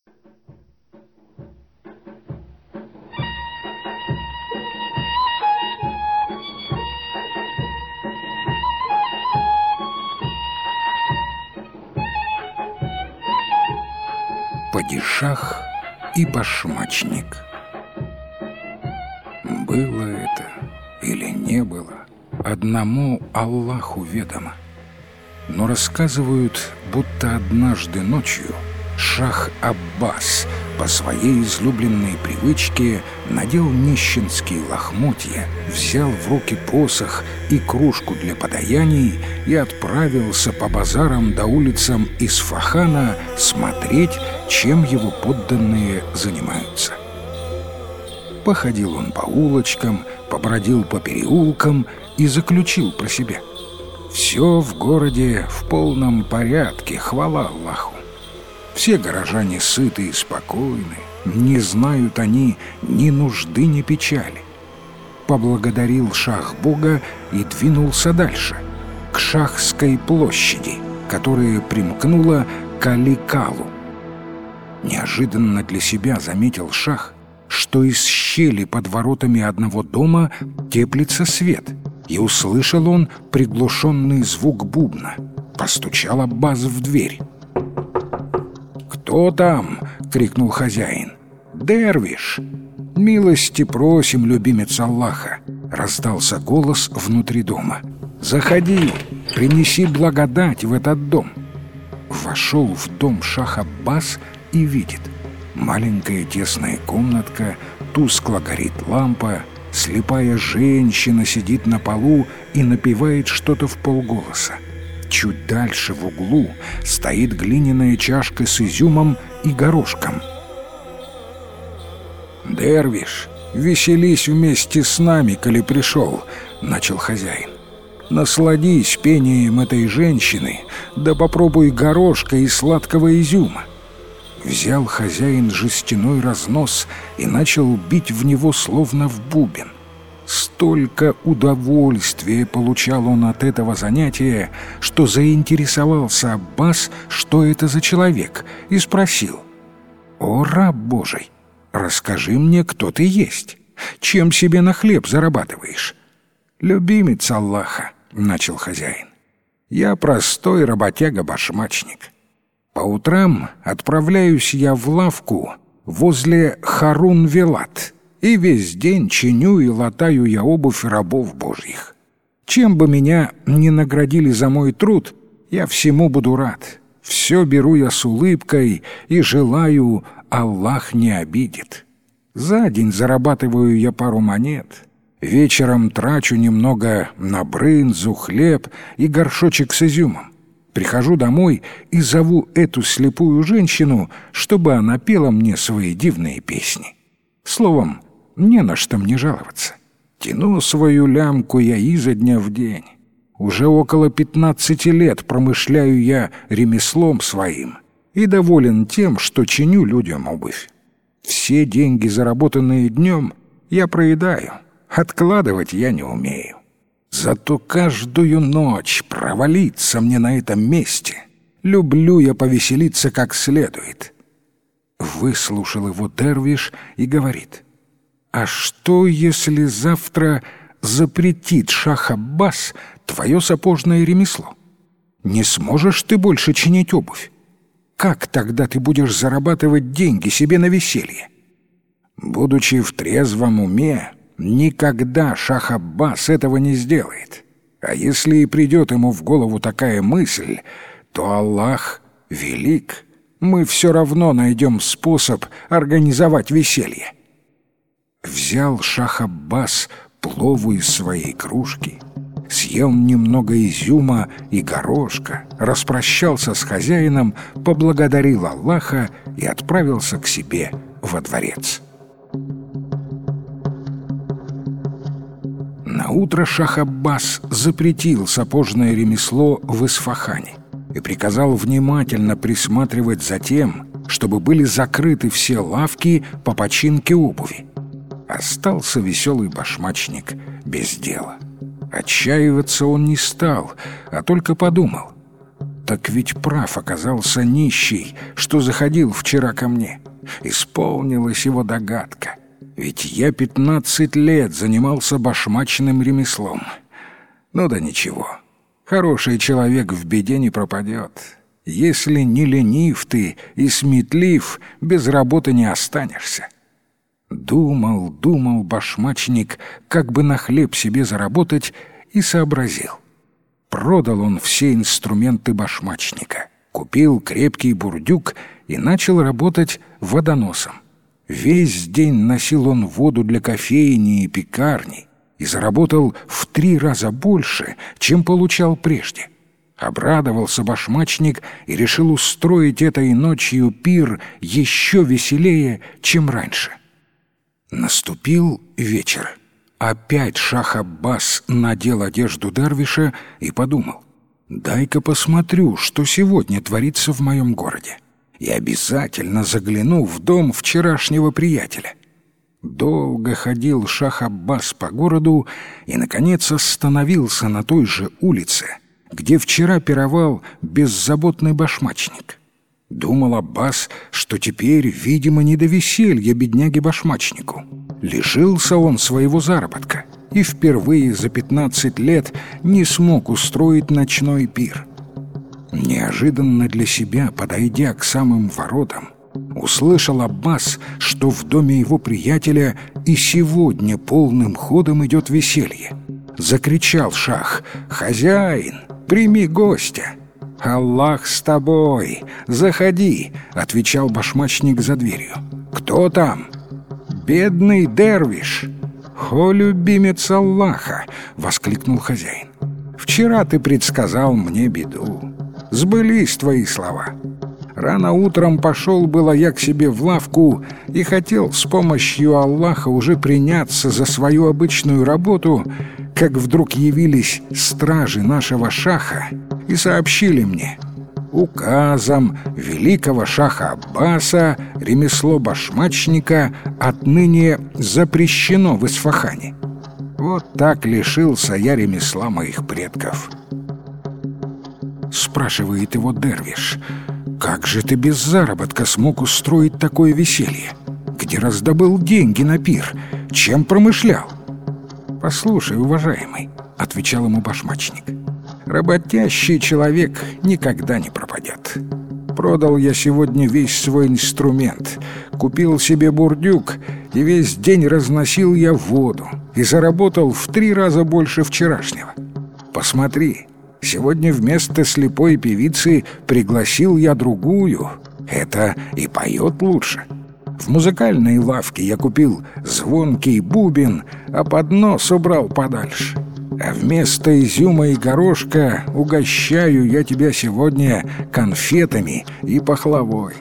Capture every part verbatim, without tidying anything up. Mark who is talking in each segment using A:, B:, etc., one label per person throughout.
A: Падишах и башмачник. Было это или не было, одному Аллаху ведомо. Но рассказывают, будто однажды ночью шах Аббас по своей излюбленной привычке надел нищенские лохмотья, взял в руки посох и кружку для подаяний и отправился по базарам да улицам Исфахана смотреть, чем его подданные занимаются. Походил он по улочкам, побродил по переулкам и заключил про себя: все в городе в полном порядке, хвала Аллаху. Все горожане сыты и спокойны, не знают они ни нужды, ни печали. Поблагодарил шах Бога и двинулся дальше, к Шахской площади, которая примкнула к Али-Калу. Неожиданно для себя заметил шах, что из щели под воротами одного дома теплится свет, и услышал он приглушенный звук бубна. Постучал Аббас в дверь. «Кто там?» — крикнул хозяин. «Дервиш!» «Милости просим, любимец Аллаха!» — раздался голос внутри дома. «Заходи, принеси благодать в этот дом!» Вошел в дом шах Аббас и видит: маленькая тесная комнатка, тускло горит лампа, слепая женщина сидит на полу и напевает что-то вполголоса. Чуть дальше в углу стоит глиняная чашка с изюмом и горошком. «Дервиш, веселись вместе с нами, коли пришел», — начал хозяин. «Насладись пением этой женщины, да попробуй горошка и сладкого изюма». Взял хозяин жестяной разнос и начал бить в него словно в бубен. Столько удовольствия получал он от этого занятия, что заинтересовался Аббас, что это за человек, и спросил: «О, раб Божий, расскажи мне, кто ты есть, чем себе на хлеб зарабатываешь?» «Любимец Аллаха», — начал хозяин, — «я простой работяга-башмачник. По утрам отправляюсь я в лавку возле Харун-Велат, и весь день чиню и латаю я обувь рабов Божьих. Чем бы меня ни наградили за мой труд, я всему буду рад. Все беру я с улыбкой и желаю, Аллах не обидит. За день зарабатываю я пару монет, вечером трачу немного на брынзу, хлеб и горшочек с изюмом. Прихожу домой и зову эту слепую женщину, чтобы она пела мне свои дивные песни. Словом, не на что мне жаловаться. Тяну свою лямку я изо дня в день. Уже около пятнадцати лет промышляю я ремеслом своим и доволен тем, что чиню людям обувь. Все деньги, заработанные днем, я проедаю, откладывать я не умею. Зато каждую ночь провалиться мне на этом месте. Люблю я повеселиться как следует». Выслушал его дервиш и говорит: «А что, если завтра запретит шах Аббас твое сапожное ремесло? Не сможешь ты больше чинить обувь? Как тогда ты будешь зарабатывать деньги себе на веселье?» Будучи в трезвом уме, никогда шах Аббас этого не сделает. А если и придет ему в голову такая мысль, то Аллах велик. Мы все равно найдем способ организовать веселье. Взял шах Аббас плову из своей кружки, съел немного изюма и горошка, распрощался с хозяином, поблагодарил Аллаха и отправился к себе во дворец. Наутро шах Аббас запретил сапожное ремесло в Исфахане и приказал внимательно присматривать за тем, чтобы были закрыты все лавки по починке обуви. Остался веселый башмачник без дела. Отчаиваться он не стал, а только подумал: Так ведь прав оказался нищий, что заходил вчера ко мне. Исполнилась его догадка. Ведь я пятнадцать лет занимался башмачным ремеслом. Ну да ничего, хороший человек в беде не пропадет. Если не ленив ты и сметлив, без работы не останешься. Думал, думал башмачник, как бы на хлеб себе заработать, и сообразил. Продал он все инструменты башмачника, купил крепкий бурдюк и начал работать водоносом. Весь день носил он воду для кофейни и пекарни и заработал в три раза больше, чем получал прежде. Обрадовался башмачник и решил устроить этой ночью пир еще веселее, чем раньше. Наступил вечер. Опять Шах Аббас надел одежду дервиша и подумал: «Дай-ка посмотрю, что сегодня творится в моем городе, и обязательно загляну в дом вчерашнего приятеля». Долго ходил Шах Аббас по городу и, наконец, остановился на той же улице, где вчера пировал беззаботный башмачник. Думал Аббас, что теперь, видимо, не до веселья бедняге-башмачнику. Лишился он своего заработка и впервые за пятнадцать лет не смог устроить ночной пир. Неожиданно для себя, подойдя к самым воротам, услышал Аббас, что в доме его приятеля и сегодня полным ходом идет веселье. Закричал Шах: «Хозяин, прими гостя!» «Аллах с тобой! Заходи!» — отвечал башмачник за дверью. «Кто там?» «Бедный дервиш!» «О, любимец Аллаха!» — воскликнул хозяин. «Вчера ты предсказал мне беду. Сбылись твои слова. Рано утром пошел было я к себе в лавку и хотел с помощью Аллаха уже приняться за свою обычную работу, как вдруг явились стражи нашего шаха и сообщили мне: указом великого шаха Аббаса ремесло башмачника отныне запрещено в Исфахане. Вот так лишился я ремесла моих предков». Спрашивает его дервиш: «Как же ты без заработка смог устроить такое веселье? Где раздобыл деньги на пир? Чем промышлял?» «Послушай, уважаемый», — отвечал ему башмачник, «работящий человек никогда не пропадет. Продал я сегодня весь свой инструмент, купил себе бурдюк, и весь день разносил я воду, и заработал в три раза больше вчерашнего. Посмотри, сегодня вместо слепой певицы пригласил я другую. Это и поет лучше. В музыкальной лавке я купил звонкий бубен, а поднос убрал подальше. А вместо изюма и горошка угощаю я тебя сегодня конфетами и пахлавой.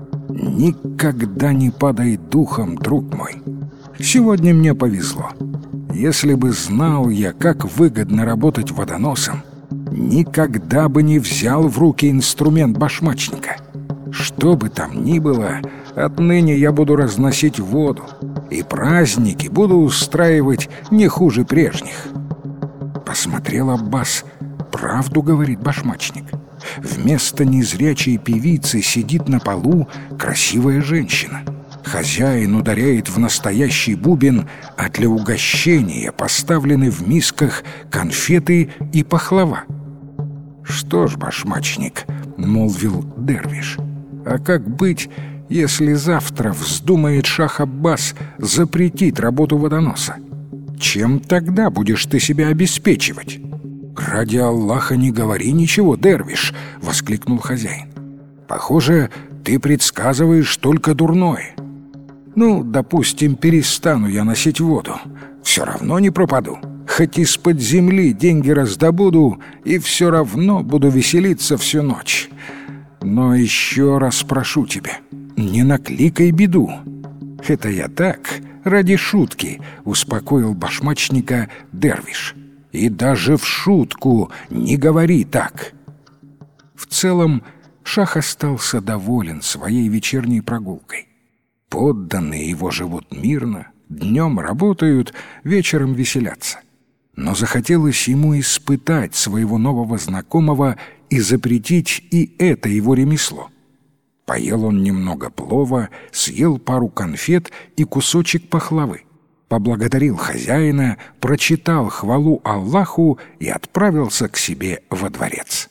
A: Никогда не падай духом, друг мой. Сегодня мне повезло. Если бы знал я, как выгодно работать водоносом, никогда бы не взял в руки инструмент башмачника. Что бы там ни было, отныне я буду разносить воду, и праздники буду устраивать не хуже прежних». Посмотрел Аббас. Правду говорит башмачник. Вместо незрячей певицы сидит на полу красивая женщина. Хозяин ударяет в настоящий бубен, а для угощения поставлены в мисках конфеты и пахлава. «Что ж, башмачник, — молвил дервиш, — а как быть, если завтра вздумает шах Аббас запретить работу водоноса? Чем тогда будешь ты себя обеспечивать?» «Ради Аллаха не говори ничего, дервиш!» — воскликнул хозяин. «Похоже, ты предсказываешь только дурное. Ну, допустим, перестану я носить воду. Все равно не пропаду. Хоть из-под земли деньги раздобуду, и все равно буду веселиться всю ночь. Но еще раз прошу тебя, не накликай беду». «Это я так, ради шутки», — успокоил башмачника дервиш. «И даже в шутку не говори так». В целом, шах остался доволен своей вечерней прогулкой. Подданные его живут мирно, днем работают, вечером веселятся. но захотелось ему испытать своего нового знакомого и запретить и это его ремесло. Поел он немного плова, съел пару конфет и кусочек пахлавы, поблагодарил хозяина, прочитал хвалу Аллаху и отправился к себе во дворец.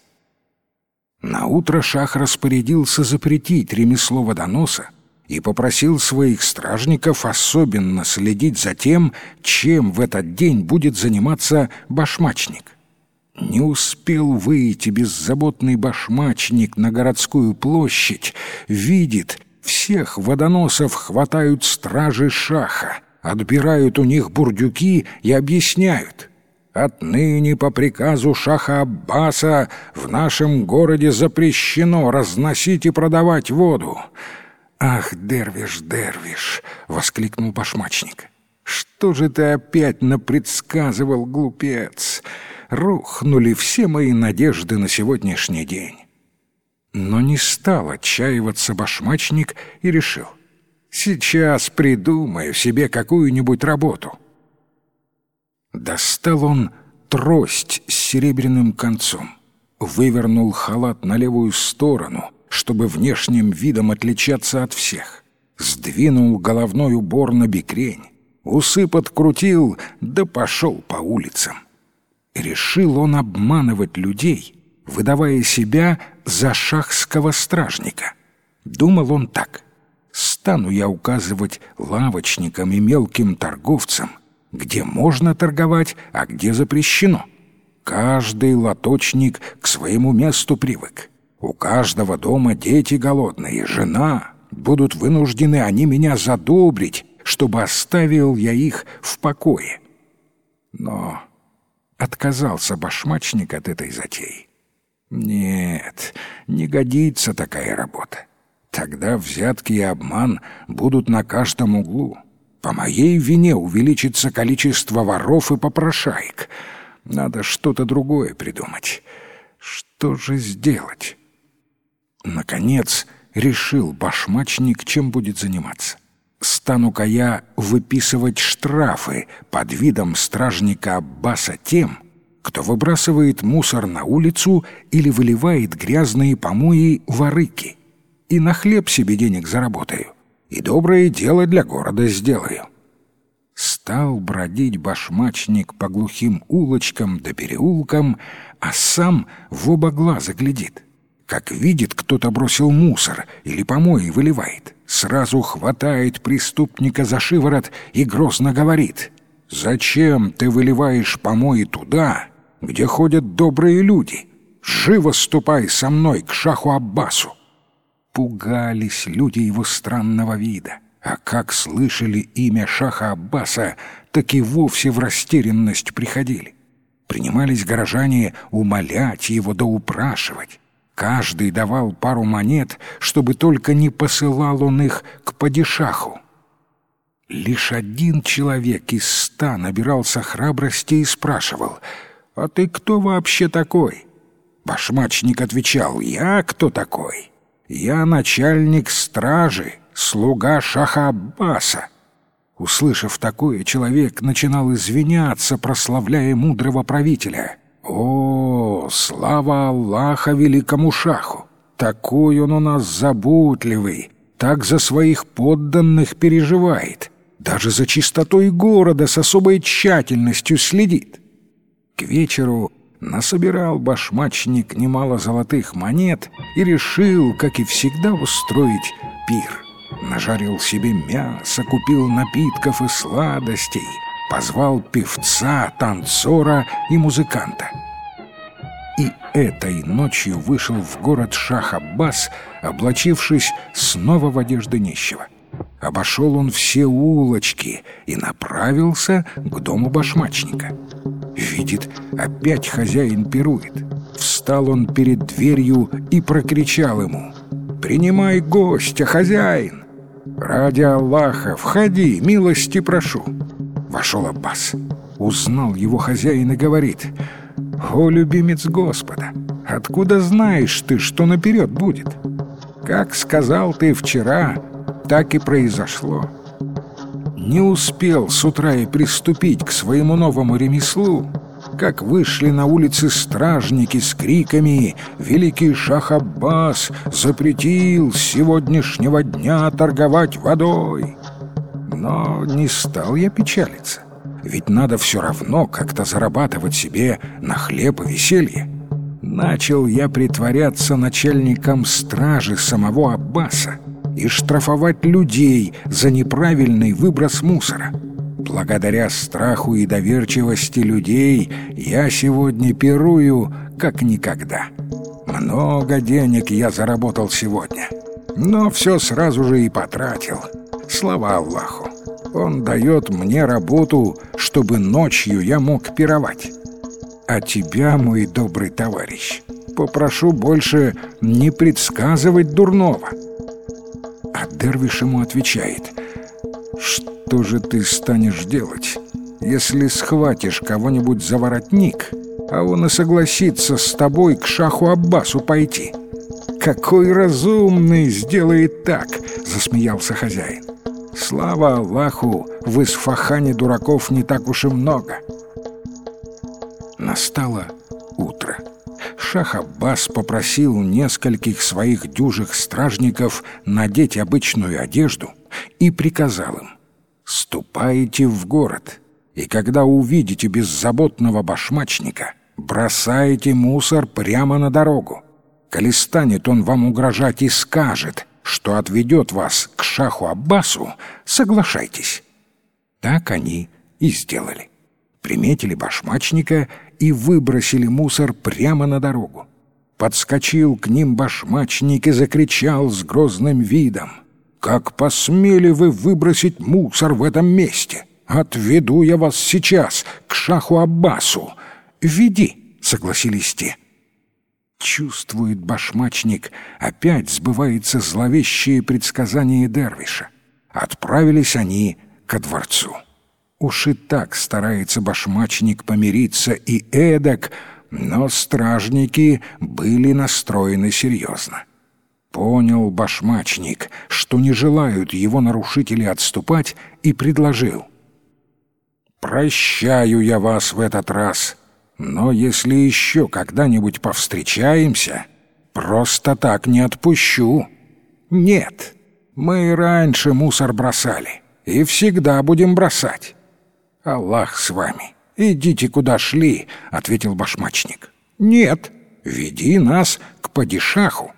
A: Наутро шах распорядился запретить ремесло водоноса и попросил своих стражников особенно следить за тем, чем в этот день будет заниматься башмачник. Не успел выйти беззаботный башмачник на городскую площадь, видит, всех водоносов хватают стражи шаха, отбирают у них бурдюки и объясняют: «Отныне по приказу шаха Аббаса в нашем городе запрещено разносить и продавать воду». «Ах, Дервиш, Дервиш!» — воскликнул башмачник. «Что же ты опять напредсказывал, глупец? Рухнули все мои надежды на сегодняшний день». Но не стал отчаиваться башмачник и решил: «Сейчас придумаю себе какую-нибудь работу». Достал он трость с серебряным концом, вывернул халат на левую сторону, чтобы внешним видом отличаться от всех, сдвинул головной убор на бекрень, усы подкрутил, да пошел по улицам. Решил он обманывать людей, выдавая себя за шахского стражника. Думал он так: стану я указывать лавочникам и мелким торговцам, где можно торговать, а где запрещено. Каждый лоточник к своему месту привык. У каждого дома дети голодные, жена. Будут вынуждены они меня задобрить, чтобы оставил я их в покое. Но отказался башмачник от этой затеи. Нет, не годится такая работа. Тогда взятки и обман будут на каждом углу. По моей вине увеличится количество воров и попрошаек. Надо что-то другое придумать. Что же сделать? Наконец решил башмачник, чем будет заниматься. Стану-ка я выписывать штрафы под видом стражника Аббаса тем, кто выбрасывает мусор на улицу или выливает грязные помои в арыки. И на хлеб себе денег заработаю, и доброе дело для города сделаю. Стал бродить башмачник по глухим улочкам да переулкам, а сам в оба глаза глядит. Как видит, кто-то бросил мусор или помои выливает, сразу хватает преступника за шиворот и грозно говорит: «Зачем ты выливаешь помои туда, где ходят добрые люди? Живо ступай со мной к шаху Аббасу». Пугались люди его странного вида, а как слышали имя шаха Аббаса, так и вовсе в растерянность приходили. Принимались горожане умолять его да упрашивать. Каждый давал пару монет, чтобы только не посылал он их к падишаху. Лишь один человек из ста набирался храбрости и спрашивал: «А ты кто вообще такой?» Башмачник отвечал: «Я кто такой? Я начальник стражи, слуга шаха Аббаса». Услышав такое, человек начинал извиняться, прославляя мудрого правителя. «О, слава Аллаха великому шаху! Такой он у нас заботливый, так за своих подданных переживает, даже за чистотой города с особой тщательностью следит». К вечеру насобирал башмачник немало золотых монет и решил, как и всегда, устроить пир. Нажарил себе мясо, купил напитков и сладостей, позвал певца, танцора и музыканта. И этой ночью вышел в город шах Аббас, облачившись снова в одежды нищего. Обошел он все улочки и направился к дому башмачника. Видит, опять хозяин пирует. Встал он перед дверью и прокричал ему: «Принимай гостя, хозяин! Ради Аллаха, входи, милости прошу!» Вошел Аббас, узнал его хозяин и говорит: «О, любимец Господа, откуда знаешь ты, что наперед будет? Как сказал ты вчера, так и произошло». Не успел с утра и приступить к своему новому ремеслу, как вышли на улицы стражники с криками «Великий Шах Аббас запретил с сегодняшнего дня торговать водой!». Но не стал я печалиться, ведь надо все равно как-то зарабатывать себе на хлеб и веселье. Начал я притворяться начальником стражи самого Аббаса и штрафовать людей за неправильный выброс мусора. Благодаря страху и доверчивости людей я сегодня пирую как никогда. Много денег я заработал сегодня, но все сразу же и потратил. Слава Аллаху, Он дает мне работу, чтобы ночью я мог пировать. А тебя, мой добрый товарищ, попрошу больше не предсказывать дурного. А дервиш ему отвечает: что же ты станешь делать, если схватишь кого-нибудь за воротник, а он и согласится с тобой к Шаху Аббасу пойти? Какой разумный сделает так, засмеялся хозяин. Слава Аллаху, в Исфахане дураков не так уж и много. Настало утро. Шах Аббас попросил нескольких своих дюжих стражников надеть обычную одежду и приказал им: «Ступайте в город, и когда увидите беззаботного башмачника, бросайте мусор прямо на дорогу. Коли станет он вам угрожать и скажет, что отведет вас к Шаху Аббасу, соглашайтесь». Так они и сделали. Приметили башмачника и выбросили мусор прямо на дорогу. Подскочил к ним башмачник и закричал с грозным видом: «Как посмели вы выбросить мусор в этом месте? Отведу я вас сейчас к Шаху Аббасу». «Веди», — согласились те. Чувствует башмачник, опять сбывается зловещее предсказание дервиша. Отправились они ко дворцу. Уж и так старается башмачник помириться и эдак, но стражники были настроены серьезно. Понял башмачник, что не желают его нарушители отступать, и предложил: «Прощаю я вас в этот раз, но если еще когда-нибудь повстречаемся, просто так не отпущу. Нет, мы и раньше мусор бросали, и всегда будем бросать». «Аллах с вами, идите куда шли», — ответил башмачник. «Нет, веди нас к падишаху».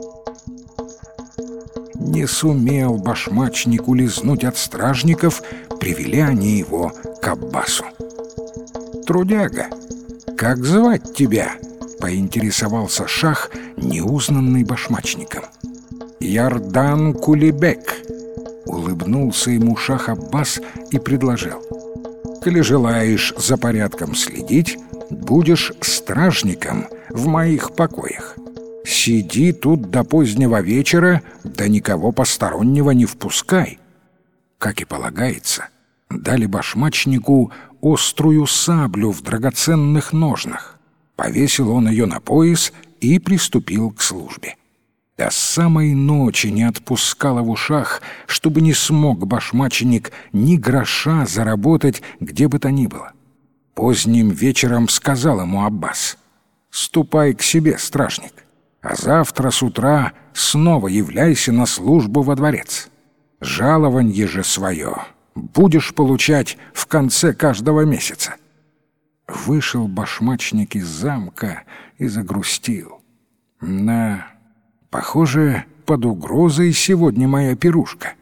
A: Не сумел башмачник улизнуть от стражников, привели они его к Аббасу. «Трудяга, как звать тебя?» — поинтересовался шах, неузнанный башмачником. «Ярдан Кулибек», — улыбнулся ему шах Аббас и предложил: «Коли желаешь за порядком следить, будешь стражником в моих покоях. Сиди тут до позднего вечера, да никого постороннего не впускай». Как и полагается, дали башмачнику острую саблю в драгоценных ножнах. Повесил он ее на пояс и приступил к службе. До самой ночи не отпускал в ушах, чтобы не смог башмачник ни гроша заработать где бы то ни было. Поздним вечером сказал ему Аббас: «Ступай к себе, стражник, а завтра с утра снова являйся на службу во дворец. Жалованье же свое будешь получать в конце каждого месяца». Вышел башмачник из замка и загрустил. «Да, похоже, под угрозой сегодня моя пирушка».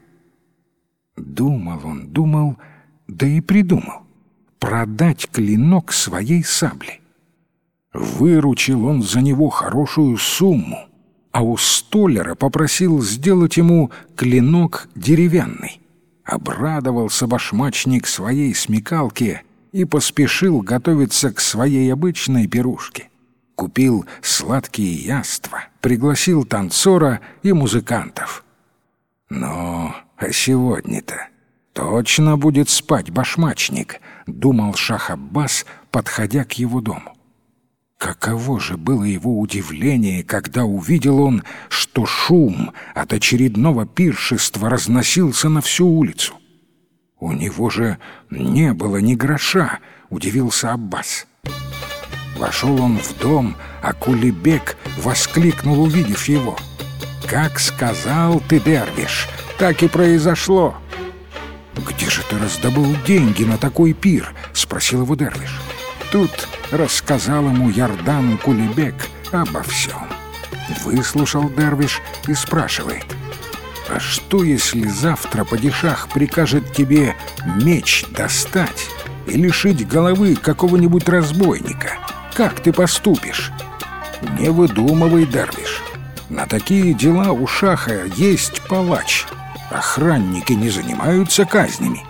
A: Думал он, думал, да и придумал продать клинок своей сабли. Выручил он за него хорошую сумму, а у столяра попросил сделать ему клинок деревянный. Обрадовался башмачник своей смекалке и поспешил готовиться к своей обычной пирушке. Купил сладкие яства, пригласил танцора и музыкантов. «Ну, а сегодня-то точно будет спать башмачник», — думал шах Аббас, подходя к его дому. Каково же было его удивление, когда увидел он, что шум от очередного пиршества разносился на всю улицу. «У него же не было ни гроша», — удивился Аббас. Вошел он в дом, а Кулибек воскликнул, увидев его: «Как сказал ты, дервиш, так и произошло!» «Где же ты раздобыл деньги на такой пир?» — спросил его дервиш. Тут рассказал ему Ярдан Кулибек обо всем. Выслушал дервиш и спрашивает: «А что, если завтра падишах прикажет тебе меч достать и лишить головы какого-нибудь разбойника? Как ты поступишь?» «Не выдумывай, дервиш. На такие дела у шаха есть палач. Охранники не занимаются казнями».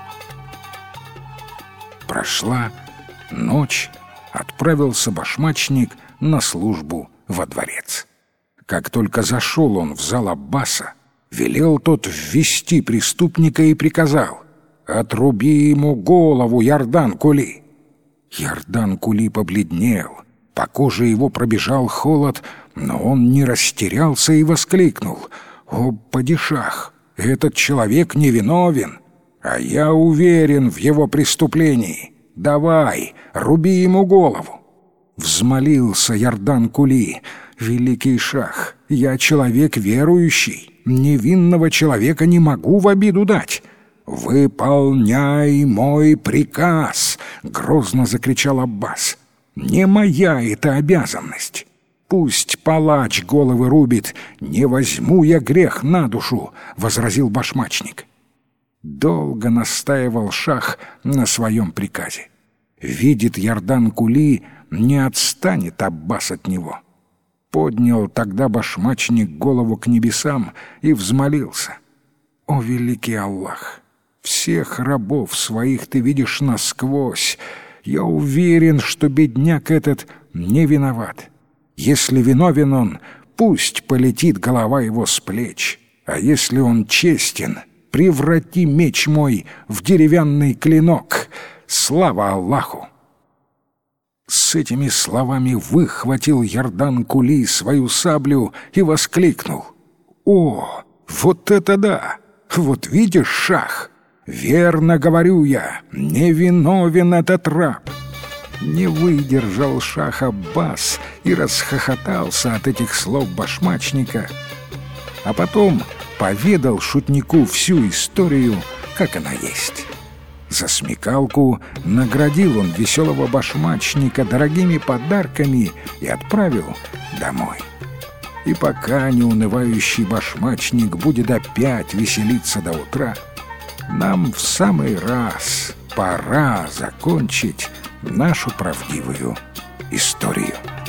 A: Прошла ночь, отправился башмачник на службу во дворец. Как только зашел он в зал Аббаса, велел тот ввести преступника и приказал: «Отруби ему голову, Ярдан Кули!» Ярдан Кули побледнел, по коже его пробежал холод, но он не растерялся и воскликнул: «О, падишах, этот человек невиновен, а я уверен в его преступлении. Давай, руби ему голову!» Взмолился Ярдан Кули: «Великий шах, я человек верующий, невинного человека не могу в обиду дать». «Выполняй мой приказ!» — грозно закричал Аббас. «Не моя это обязанность. Пусть палач головы рубит, не возьму я грех на душу», — возразил башмачник. Долго настаивал шах на своем приказе. Видит Ярдан Кули, не отстанет Аббас от него. Поднял тогда башмачник голову к небесам и взмолился: «О, великий Аллах! Всех рабов своих ты видишь насквозь. Я уверен, что бедняк этот не виноват. Если виновен он, пусть полетит голова его с плеч. А если он честен, преврати меч мой в деревянный клинок. Слава Аллаху!» С этими словами выхватил Ярдан Кули свою саблю и воскликнул: «О, вот это да! Вот видишь, шах! Верно говорю я, невиновен этот раб!» Не выдержал шах Аббас и расхохотался от этих слов башмачника, а потом поведал шутнику всю историю, как она есть. За смекалку наградил он веселого башмачника дорогими подарками и отправил домой. И пока неунывающий башмачник будет опять веселиться до утра, нам в самый раз пора закончить нашу правдивую историю.